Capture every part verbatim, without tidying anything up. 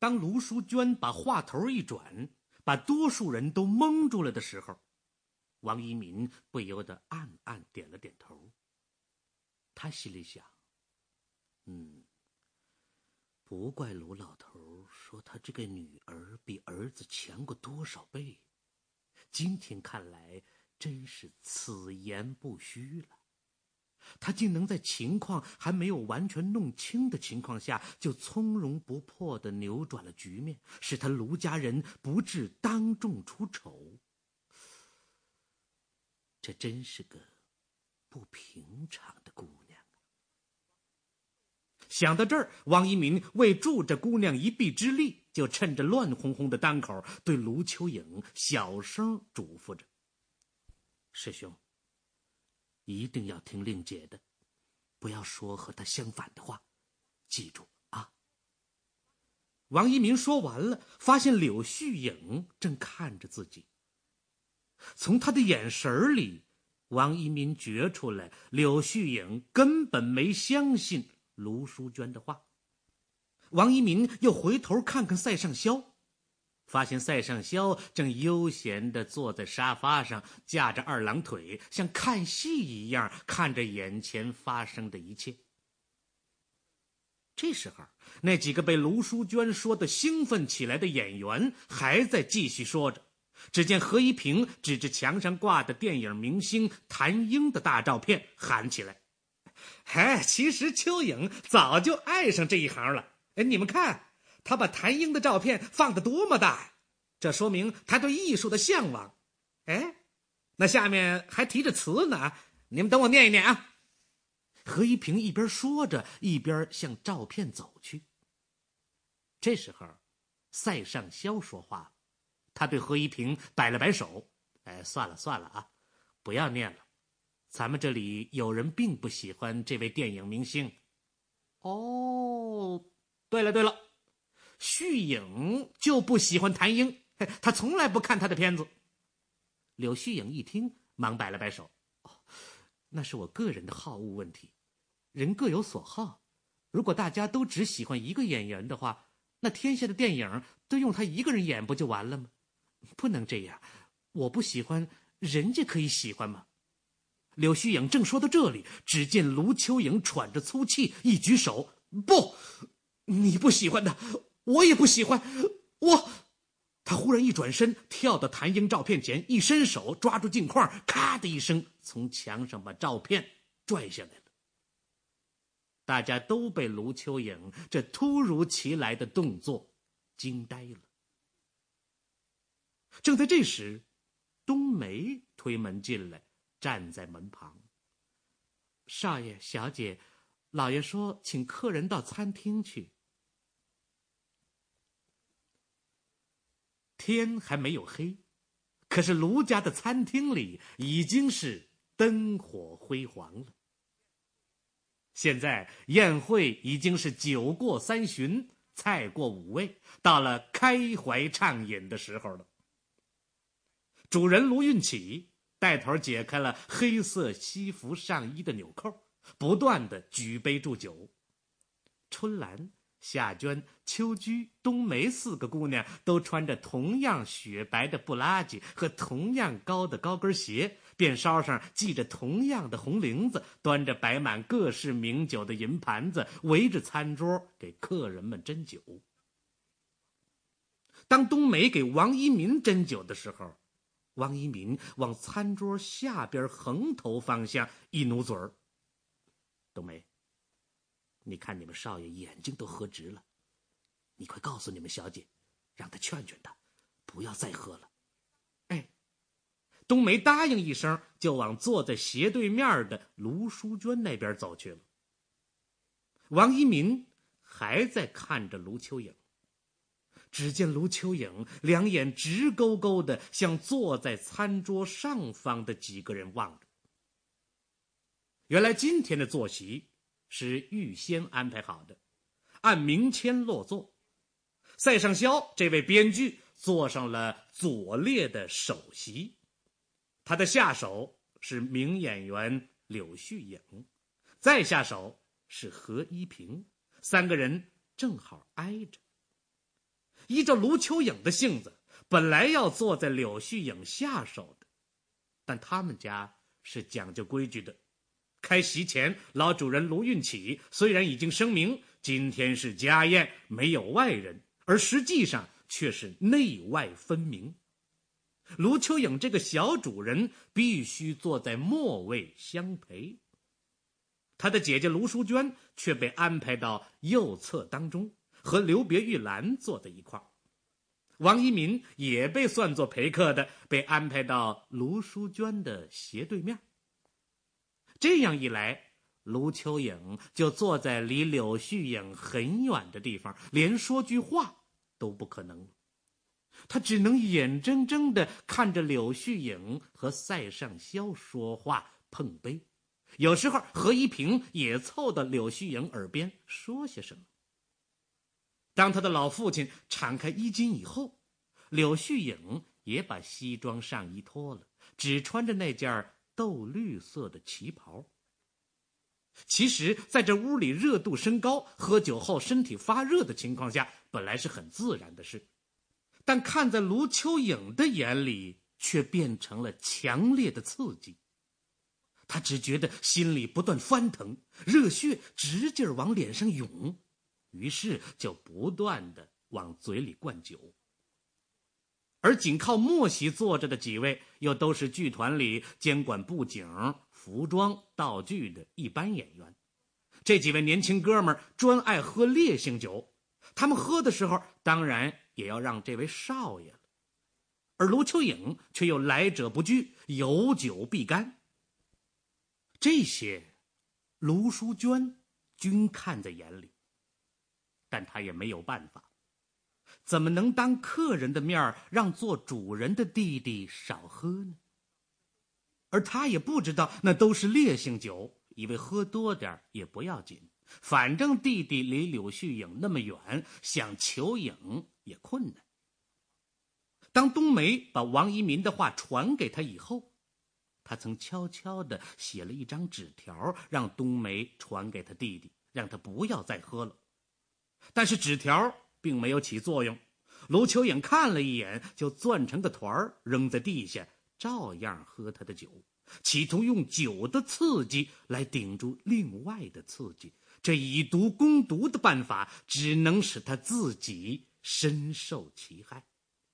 当卢淑娟把话头一转，把多数人都蒙住了的时候，王一民不由得暗暗点了点头。他心里想，嗯，不怪卢老头说他这个女儿比儿子强过多少倍，今天看来真是此言不虚了。他竟能在情况还没有完全弄清的情况下，就从容不迫地扭转了局面，使他卢家人不致当众出丑。这真是个不平常的姑娘。想到这儿，王一民为助这姑娘一臂之力，就趁着乱哄哄的当口，对卢秋颖小声嘱咐着：师兄，一定要听令姐的，不要说和她相反的话，记住啊。王一民说完了，发现柳絮影正看着自己。从他的眼神里，王一民觉出来柳絮影根本没相信卢淑娟的话。王一民又回头看看赛上霄，发现赛上霄正悠闲地坐在沙发上，架着二郎腿，像看戏一样看着眼前发生的一切。这时候，那几个被卢淑娟说得兴奋起来的演员还在继续说着。只见何一平指着墙上挂的电影明星谭英的大照片，喊起来：哎，其实秋颖早就爱上这一行了。哎，你们看，他把谭英的照片放得多么大，这说明他对艺术的向往。哎，那下面还提着词呢，你们等我念一念啊。何一平一边说着，一边向照片走去。这时候，赛上霄说话了，他对何一平摆了摆手：哎，算了算了啊，不要念了，咱们这里有人并不喜欢这位电影明星。哦，对了对了，旭影就不喜欢谭英，他从来不看他的片子。柳旭影一听，忙摆了摆手：哦，那是我个人的好恶问题，人各有所好，如果大家都只喜欢一个演员的话，那天下的电影都用他一个人演不就完了吗？不能这样，我不喜欢，人家可以喜欢吗？柳絮影正说到这里，只见卢秋颖喘着粗气，一举手：不，你不喜欢的，我也不喜欢，我……他忽然一转身，跳到谭英照片前，一伸手抓住镜框，咔的一声从墙上把照片拽下来了。大家都被卢秋颖这突如其来的动作惊呆了。正在这时，冬梅推门进来，站在门旁。少爷小姐，老爷说请客人到餐厅去。天还没有黑，可是卢家的餐厅里已经是灯火辉煌了。现在宴会已经是酒过三巡，菜过五味，到了开怀畅饮的时候了。主人卢运起带头解开了黑色西服上衣的纽扣，不断地举杯祝酒。春兰、夏娟、秋居、冬梅四个姑娘都穿着同样雪白的布拉吉和同样高的高跟鞋，便梢上系着同样的红绫子，端着摆满各式名酒的银盘子，围着餐桌给客人们斟酒。当冬梅给王一民斟酒的时候，王一民往餐桌下边横头方向一努嘴儿：冬梅，你看你们少爷眼睛都喝直了，你快告诉你们小姐，让她劝劝他，不要再喝了。哎，冬梅答应一声，就往坐在斜对面的卢淑娟那边走去了。王一民还在看着卢秋颖，只见卢秋颖两眼直勾勾的向坐在餐桌上方的几个人望着。原来今天的坐席是预先安排好的，按名签落座。赛上霄这位编剧坐上了左列的首席，他的下手是名演员柳絮影，再下手是何一平，三个人正好挨着。 依照卢秋影的性子，本来要坐在柳絮影下手的，但他们家是讲究规矩的。开席前，老主人卢运起虽然已经声明今天是家宴，没有外人，而实际上却是内外分明。卢秋影这个小主人必须坐在末位相陪，他的姐姐卢淑娟却被安排到右侧当中，和刘别玉兰坐在一块儿。王一民也被算作陪客的，被安排到卢淑娟的斜对面。这样一来，卢秋影就坐在离柳絮影很远的地方，连说句话都不可能。他只能眼睁睁地看着柳絮影和塞尚霄说话碰杯，有时候何一平也凑到柳絮影耳边说些什么。当他的老父亲敞开衣襟以后，柳絮影也把西装上衣脱了，只穿着那件豆绿色的旗袍。其实在这屋里热度升高，喝酒后身体发热的情况下，本来是很自然的事，但看在卢秋影的眼里，却变成了强烈的刺激。他只觉得心里不断翻腾，热血直劲儿往脸上涌，于是就不断的往嘴里灌酒。而紧靠末席坐着的几位，又都是剧团里监管布景、服装、道具的一般演员。这几位年轻哥们儿专爱喝烈性酒，他们喝的时候当然也要让这位少爷了。而卢秋影却又来者不拒，有酒必干。这些卢淑娟均看在眼里，但她也没有办法。怎么能当客人的面让做主人的弟弟少喝呢？而他也不知道那都是烈性酒，以为喝多点也不要紧，反正弟弟离柳絮影那么远，想求影也困难。当冬梅把王一民的话传给他以后，他曾悄悄地写了一张纸条，让冬梅传给他弟弟，让他不要再喝了。但是纸条并没有起作用，卢秋影看了一眼，就攥成个团扔在地下，照样喝他的酒，企图用酒的刺激来顶住另外的刺激。这以毒攻毒的办法，只能使他自己深受其害。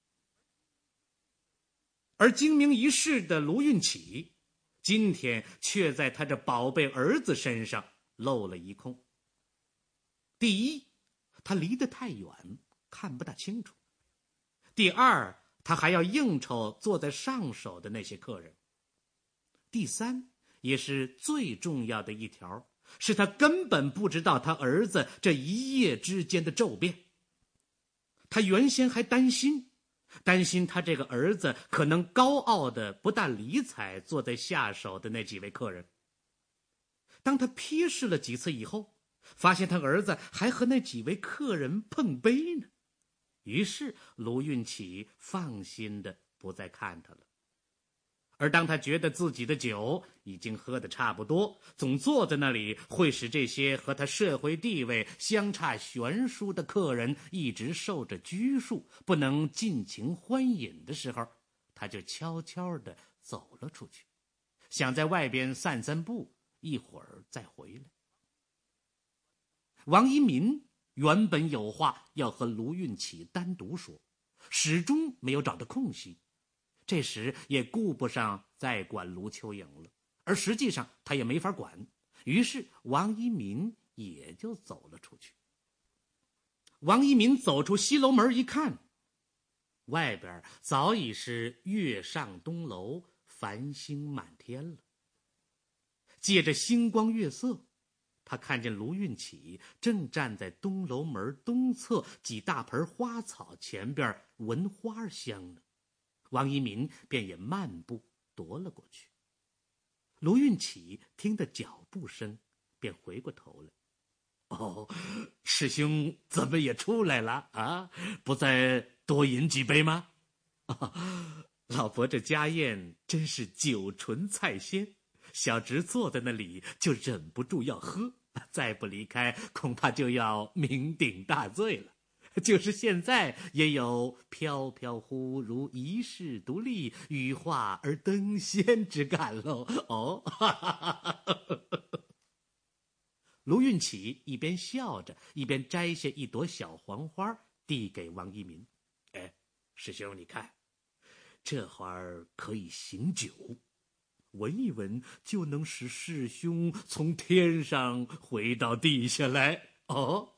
而精明一世的卢运起，今天却在他这宝贝儿子身上漏了一空。第一，他离得太远，看不大清楚；第二，他还要应酬坐在上手的那些客人；第三，也是最重要的一条，是他根本不知道他儿子这一夜之间的骤变。他原先还担心担心他这个儿子可能高傲的不大理睬坐在下手的那几位客人。当他瞥视了几次以后，发现他儿子还和那几位客人碰杯呢，于是卢运起放心的不再看他了。而当他觉得自己的酒已经喝得差不多，总坐在那里会使这些和他社会地位相差悬殊的客人一直受着拘束，不能尽情欢饮的时候，他就悄悄地走了出去，想在外边散散步，一会儿再回来。王一民原本有话要和卢运起单独说，始终没有找到空隙，这时也顾不上再管卢秋影了，而实际上他也没法管，于是王一民也就走了出去。王一民走出西楼门一看，外边早已是月上东楼，繁星满天了。借着星光月色，他看见卢运起正站在东楼门东侧几大盆花草前边闻花香呢，王一民便也漫步踱了过去。卢运起听得脚步声，便回过头来：“哦，师兄怎么也出来了啊？不再多饮几杯吗？”啊，老伯这家宴真是酒醇菜鲜，小侄坐在那里就忍不住要喝，再不离开恐怕就要酩酊大醉了。 就是现在也有飘飘忽如遗世独立，羽化而登仙之感喽。哦，卢运起一边笑着，一边摘下一朵小黄花，递给王一民。哎，师兄，你看，这花儿可以醒酒，闻一闻就能使师兄从天上回到地下来。哦，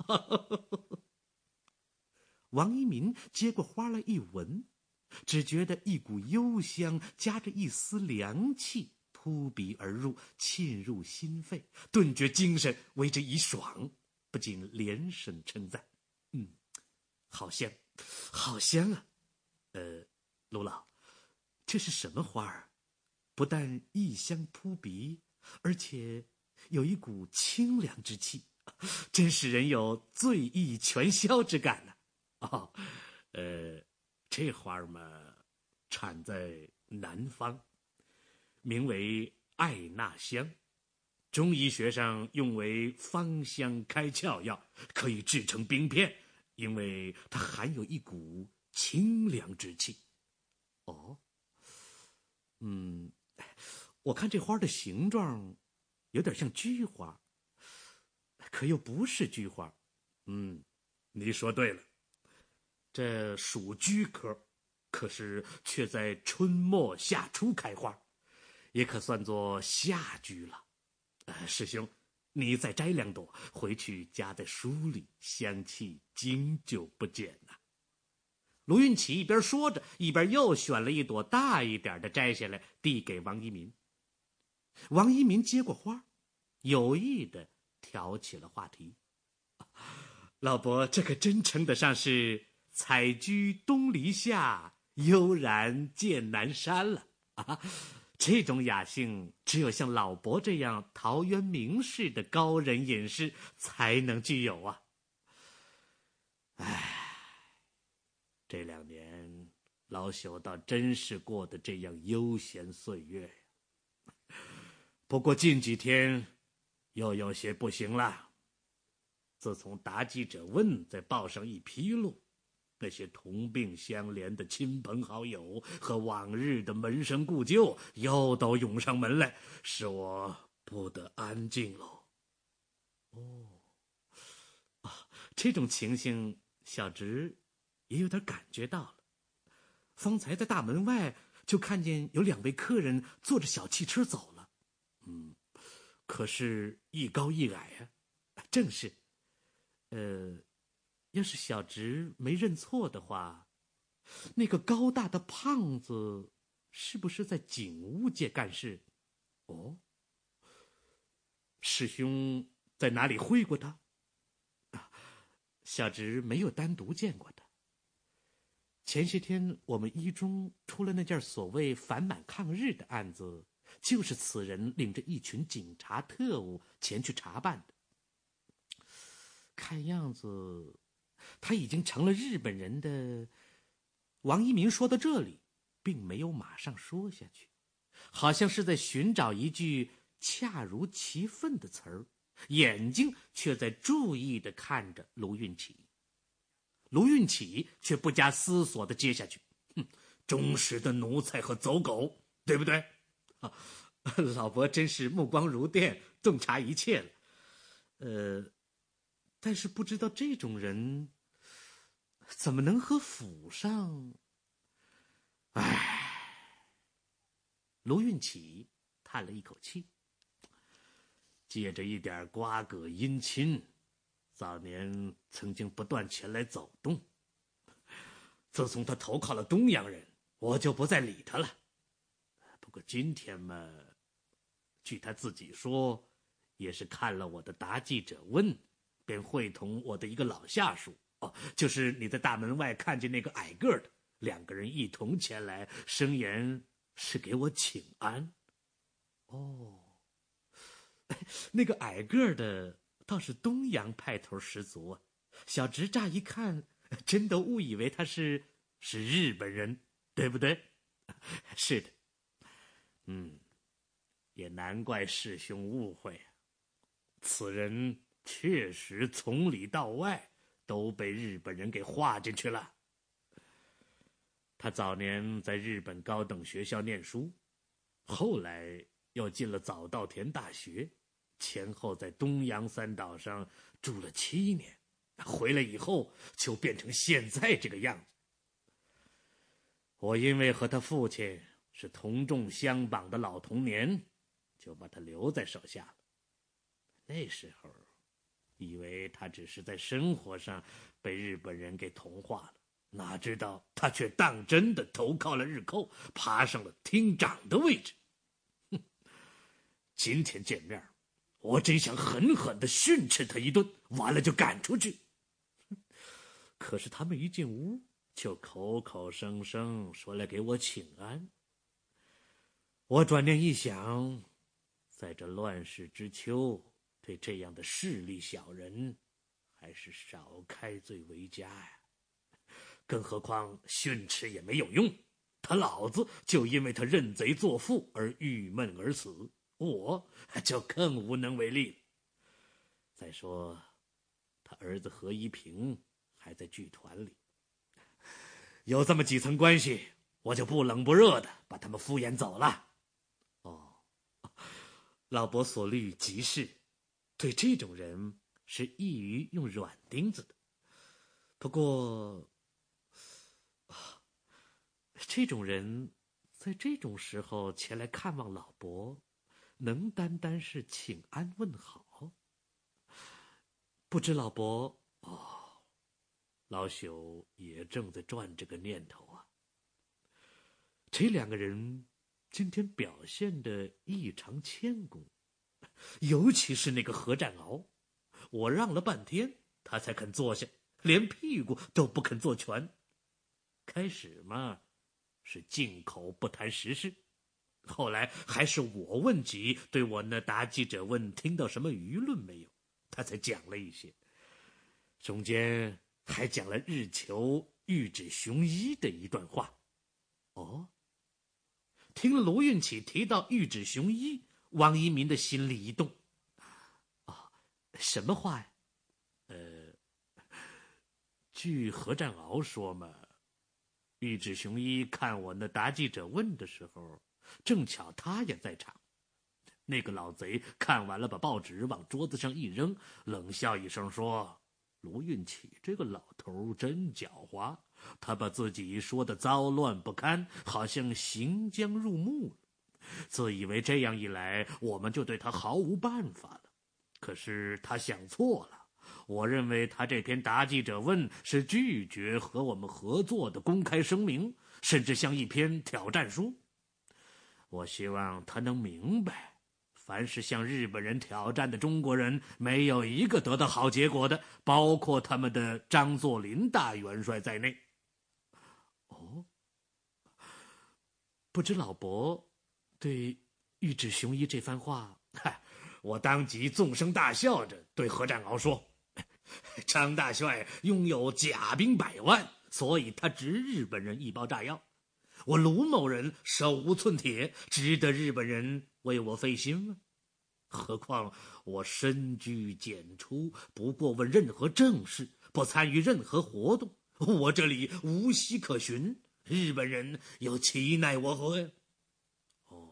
王一民接过花来一闻，只觉得一股幽香夹着一丝凉气扑鼻而入，沁入心肺，顿觉精神为之一爽，不禁连声称赞：“嗯，好香，好香啊！呃，卢老，这是什么花儿？不但异香扑鼻，而且有一股清凉之气，真使人有醉意全消之感呢、啊。哦，呃，这花儿嘛，产在南方，名为艾纳香，中医学上用为芳香开窍药，可以制成冰片，因为它含有一股清凉之气。哦，嗯，我看这花的形状有点像菊花，可又不是菊花。嗯，你说对了，这属菊科，可是却在春末夏初开花，也可算作夏菊了。呃，师兄，你再摘两朵回去夹在书里，香气经久不减呐、啊。卢运起一边说着，一边又选了一朵大一点的摘下来，递给王一民。王一民接过花，有意的挑起了话题：“老伯，这可真称得上是采菊东篱下，悠然见南山了啊！这种雅兴，只有像老伯这样陶渊明式的高人隐士才能具有啊！唉。”这两年，老朽倒真是过得这样悠闲岁月呀。不过近几天，又有些不行了。自从答记者问在报上一披露，那些同病相怜的亲朋好友和往日的门生故旧，又都涌上门来，使我不得安静喽。哦，啊，这种情形，小侄也有点感觉到了。方才在大门外就看见有两位客人坐着小汽车走了，嗯，可是一高一矮啊，正是，呃，要是小侄没认错的话，那个高大的胖子是不是在警务界干事？哦，师兄在哪里会过他？啊，小侄没有单独见过他。前些天我们一中出了那件所谓反满抗日的案子，就是此人领着一群警察特务前去查办的。看样子他已经成了日本人的。王一鸣说到这里并没有马上说下去，好像是在寻找一句恰如其分的词儿，眼睛却在注意地看着卢运起。卢运起却不加思索地接下去：“哼，忠实的奴才和走狗，对不对？”啊，老伯真是目光如电，洞察一切了。呃，但是不知道这种人怎么能和府上……唉，卢运起叹了一口气，借着一点瓜葛姻亲，早年曾经不断前来走动。自从他投靠了东洋人，我就不再理他了。不过今天嘛，据他自己说，也是看了我的答记者问，便会同我的一个老下属，哦，就是你在大门外看见那个矮个的，两个人一同前来，声言是给我请安。哦，那个矮个的倒是东洋派头十足啊！小侄乍一看，真都误以为他是是日本人，对不对？是的，嗯，也难怪师兄误会啊。此人确实从里到外都被日本人给划进去了。他早年在日本高等学校念书，后来又进了早稻田大学，前后在东洋三岛上住了七年，回来以后就变成现在这个样子。我因为和他父亲是同重相绑的老同年，就把他留在手下了。那时候以为他只是在生活上被日本人给同化了，哪知道他却当真的投靠了日寇，爬上了厅长的位置。哼，今天见面，我真想狠狠地训斥他一顿，完了就赶出去。可是他们一进屋，就口口声声说来给我请安。我转念一想，在这乱世之秋，对这样的势利小人，还是少开罪为佳呀。更何况训斥也没有用，他老子就因为他认贼作父而郁闷而死，我就更无能为力了。再说，他儿子何一平还在剧团里，有这么几层关系，我就不冷不热的把他们敷衍走了。哦，老伯所虑极是，对这种人是易于用软钉子的。不过这种人在这种时候前来看望老伯，能单单是请安问好？不知老伯……哦，老朽也正在转这个念头啊。这两个人今天表现得异常谦恭，尤其是那个何占鳌，我让了半天，他才肯坐下，连屁股都不肯坐全。开始嘛，是静口不谈时事，后来还是我问及对我那答记者问听到什么舆论没有，他才讲了一些，中间还讲了日求玉指雄一的一段话。哦，听了卢运起提到玉指雄一，王一民的心里一动。哦，什么话呀？呃，据何占鳌说嘛，玉指雄一看我那答记者问的时候，正巧他也在场。那个老贼看完了，把报纸往桌子上一扔，冷笑一声说：“卢运起这个老头真狡猾，他把自己说的糟乱不堪，好像行将入目了，自以为这样一来，我们就对他毫无办法了。可是他想错了。我认为他这篇答记者问是拒绝和我们合作的公开声明，甚至像一篇挑战书。我希望他能明白，凡是向日本人挑战的中国人，没有一个得到好结果的，包括他们的张作霖大元帅在内。”哦，不知老伯对玉指雄一这番话，嗨，我当即纵声大笑着对何占鳌说：“张大帅拥有甲兵百万，所以他值日本人一包炸药。我卢某人手无寸铁，值得日本人为我费心吗？何况我深居简出，不过问任何政事，不参与任何活动，我这里无息可寻，日本人又岂奈我何呀？”哦，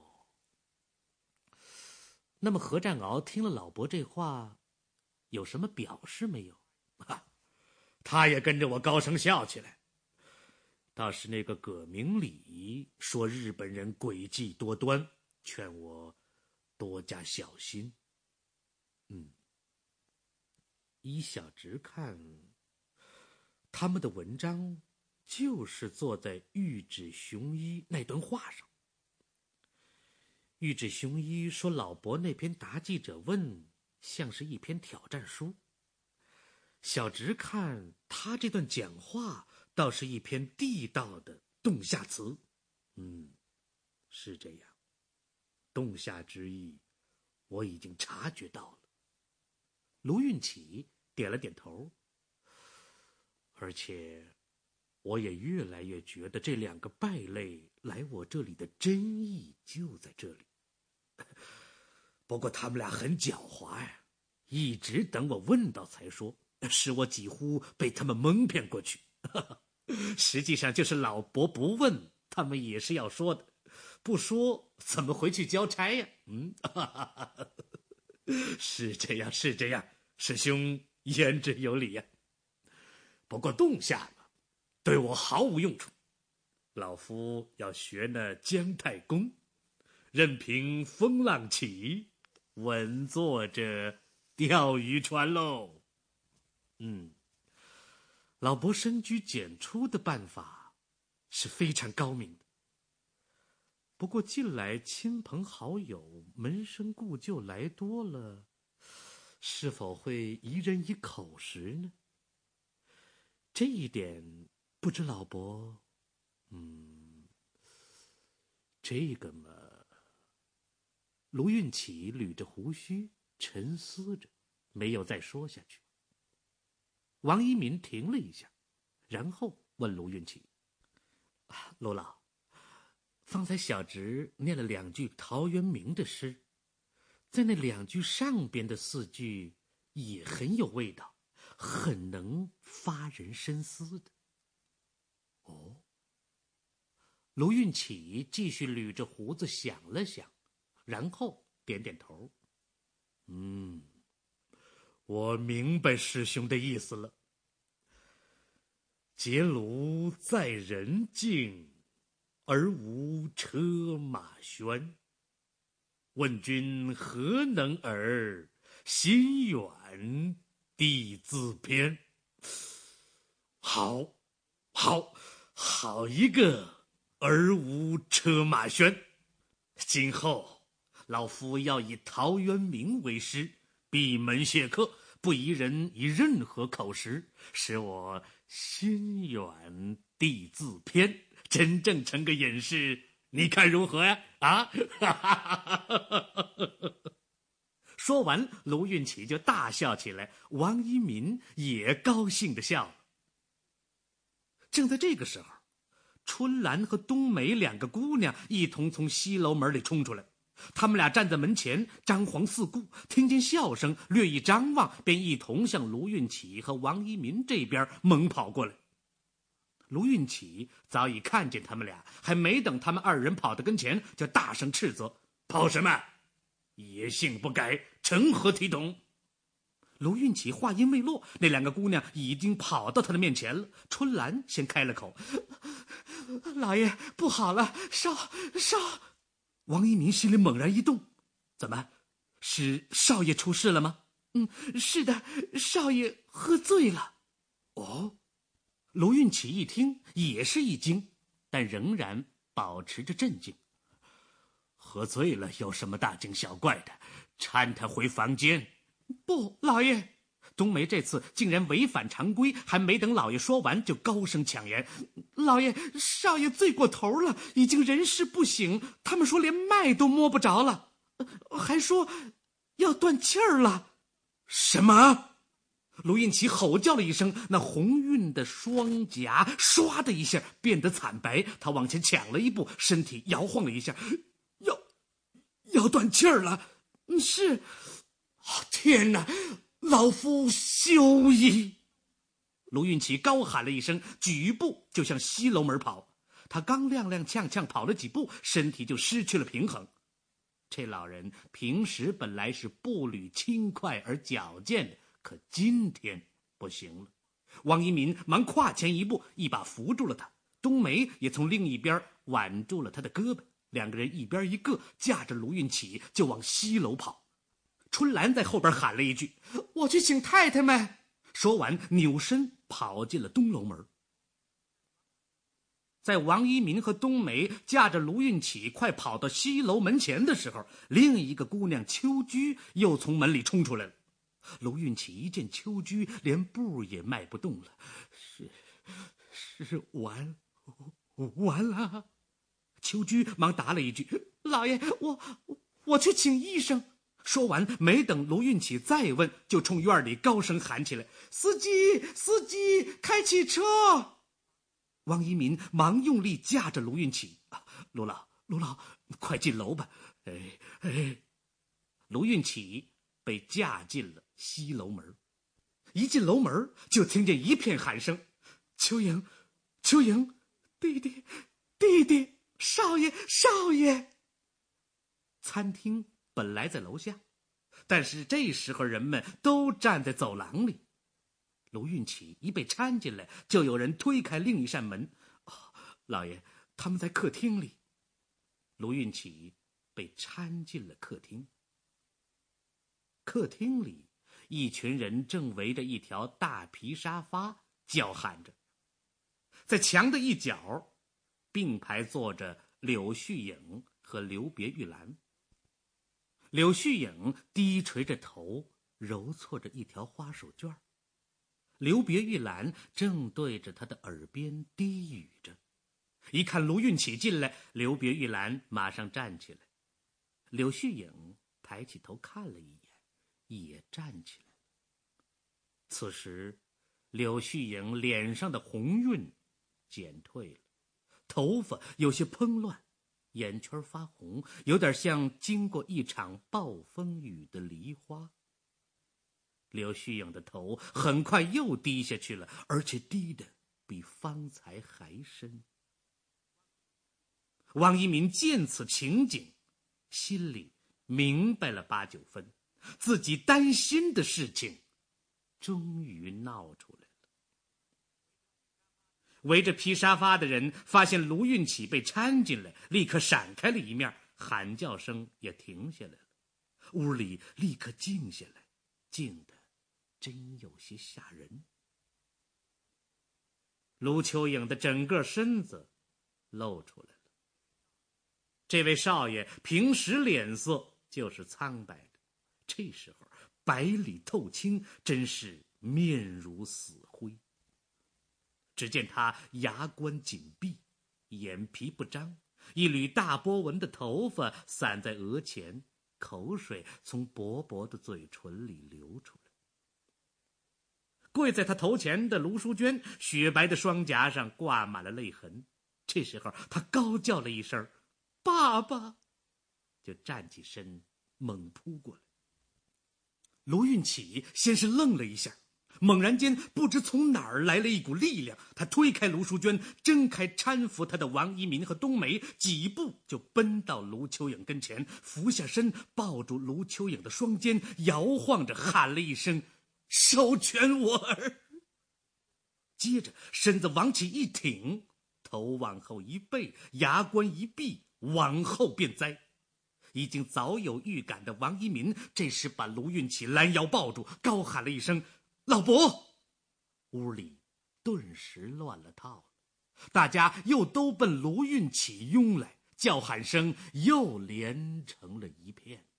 那么何占鳌听了老伯这话，有什么表示没有？哈，他也跟着我高声笑起来。倒是那个葛明礼说日本人诡计多端，劝我多加小心。嗯，依小直看，他们的文章就是坐在玉指雄一那段话上。玉指雄一说老伯那篇答记者问像是一篇挑战书，小直看他这段讲话倒是一篇地道的洞下词。嗯，是这样，洞下之意我已经察觉到了。卢运起点了点头，而且我也越来越觉得这两个败类来我这里的真意就在这里。不过他们俩很狡猾呀，一直等我问到才说， 使我几乎被他们蒙骗过去。实际上就是老伯不问，他们也是要说的，不说怎么回去交差呀？嗯，是这样，是这样，师兄言之有理呀。不过洞下嘛，对我毫无用处。老夫要学那姜太公，任凭风浪起，稳坐着钓鱼船喽。嗯，老伯深居简出的办法是非常高明的。不过近来亲朋好友、门生故旧来多了，是否会一人一口食呢？这一点不知老伯，嗯，这个嘛……卢运起捋着胡须，沉思着，没有再说下去。王一民停了一下，然后问卢运起：“卢老，方才小侄念了两句陶渊明的诗，在那两句上边的四句也很有味道，很能发人深思的。”哦，卢运起继续捋着胡子想了想，然后点点头。嗯，我明白师兄的意思了。结庐在人境，而无车马喧。问君何能尔？心远地自偏。好，好，好一个而无车马喧！今后老夫要以陶渊明为师，闭门谢客，不宜人以任何口实，使我心远地自偏，真正成个隐士，你看如何呀？啊！说完，卢运起就大笑起来，王一民也高兴地笑了。正在这个时候，春兰和冬梅两个姑娘一同从西楼门里冲出来，他们俩站在门前，张皇四顾，听见笑声，略一张望，便一同向卢运起和王一民这边猛跑过来。卢运起早已看见他们俩，还没等他们二人跑到跟前，就大声斥责：“跑什么？野性不改，成何体统？”卢运起话音未落，那两个姑娘已经跑到他的面前了。春兰先开了口：“老爷，不好了，少少！”王一民心里猛然一动，怎么，是少爷出事了吗？嗯，是的，少爷喝醉了。哦，卢运起一听也是一惊，但仍然保持着镇静。喝醉了有什么大惊小怪的？搀他回房间。不，老爷！冬梅这次竟然违反常规，还没等老爷说完，就高声抢言：“老爷，少爷醉过头了，已经人事不省。他们说连脉都摸不着了，还说要断气儿了。”什么？卢运起吼叫了一声，那红晕的双颊唰的一下变得惨白，他往前抢了一步，身体摇晃了一下，要要断气儿了。是。哦，天哪！老夫休矣！卢运起高喊了一声，举步就向西楼门跑。他刚踉踉跄跄跑了几步，身体就失去了平衡。这老人平时本来是步履轻快而矫健的，可今天不行了。王一民忙跨前一步，一把扶住了他，冬梅也从另一边挽住了他的胳膊，两个人一边一个，架着卢运起就往西楼跑。春兰在后边喊了一句：“我去请太太们。”说完扭身跑进了东楼门。在王一民和冬梅架着卢运起快跑到西楼门前的时候，另一个姑娘秋菊又从门里冲出来了。卢运起一见秋菊，连步也迈不动了。是是完完了。秋菊忙答了一句：“老爷，我我去请医生。”说完，没等卢运起再问，就冲院里高声喊起来：“司机，司机，开汽车！”王一民忙用力架着卢运起：“啊，卢老，卢老，快进楼吧！”哎哎，卢运起被架进了西楼门。 一进楼门，就听见一片喊声：“秋莹，秋莹，弟弟，弟弟，少爷，少爷！”餐厅本来在楼下，但是这时候人们都站在走廊里。卢运起一被搀进来，就有人推开另一扇门：“哦，老爷，他们在客厅里。”卢运起被搀进了客厅。客厅里，一群人正围着一条大皮沙发叫喊着。在墙的一角，并排坐着柳絮影和刘别玉兰。柳絮影低垂着头，揉搓着一条花手绢。刘别玉兰正对着他的耳边低语着。一看卢运起进来，刘别玉兰马上站起来。柳絮影抬起头看了一眼，也站起来。此时柳絮影脸上的红晕减退了，头发有些蓬乱，眼圈发红，有点像经过一场暴风雨的梨花。柳絮影的头很快又低下去了，而且低得比方才还深。王一民见此情景，心里明白了八九分，自己担心的事情终于闹出来了。围着皮沙发的人发现卢运起被搀进来，立刻闪开了一面，喊叫声也停下来了。屋里立刻静下来，静得真有些吓人。卢秋影的整个身子露出来了。这位少爷平时脸色就是苍白的，这时候白里透青，真是面如死灰。只见他牙关紧闭，眼皮不张，一缕大波纹的头发散在额前，口水从薄薄的嘴唇里流出来。跪在他头前的卢淑娟，雪白的双颊上挂满了泪痕。这时候他高叫了一声：“爸爸！”就站起身猛扑过来。卢运起先是愣了一下，猛然间不知从哪儿来了一股力量，他推开卢淑娟，挣开搀扶他的王一民和冬梅，几步就奔到卢秋影跟前，俯下身抱住卢秋影的双肩，摇晃着喊了一声：“收全我儿！”接着身子往起一挺，头往后一背，牙关一闭，往后便栽。已经早有预感的王一民这时把卢运起拦腰抱住，高喊了一声：“老伯！”屋里顿时乱了套了，大家又都奔卢运起拥来，叫喊声又连成了一片。